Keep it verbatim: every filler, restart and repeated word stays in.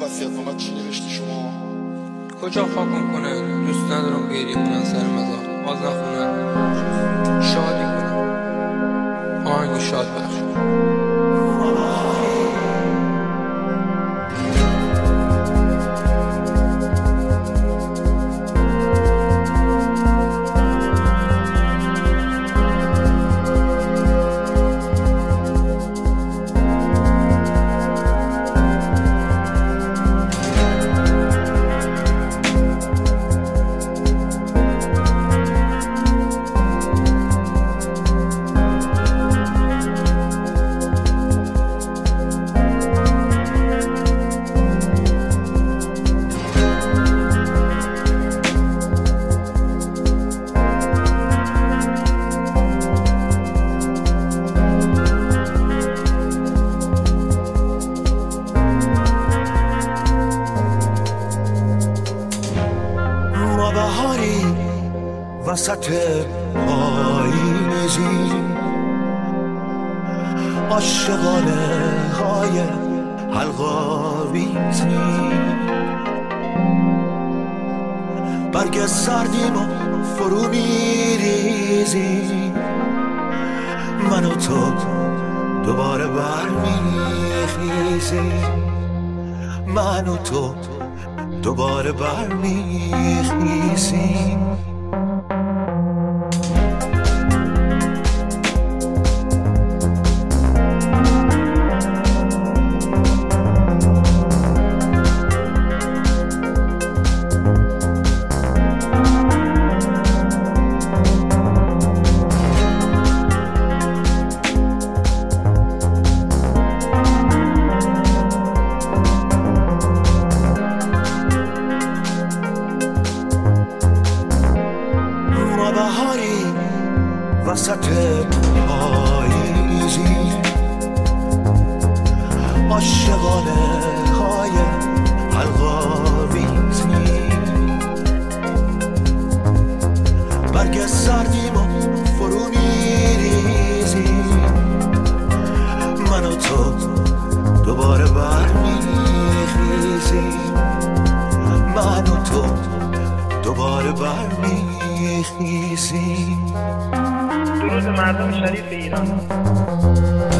وصیت‌نامه چی نوشتی شما؟ کجا خاکم کنه؟ دوست ندارم گریه کنن سر مزار، باز نخونن، شادی کنن، آهنگ شاد بخش. بهاری وسط پاییزی، عاشقانه های حلقاویزی، برگ سردیم و فرو میریزی، من و تو دوباره برمیخیزی، من و تو دوباره برمیخیزیم. بهاری وسط پاییزی، عاشقانه های حلقاویزی، برگ سردیم و فرو میریزی، من و تو دوباره برمیخیزی، من و تو دوباره برمیخیزی. درود مردم شریف ایران.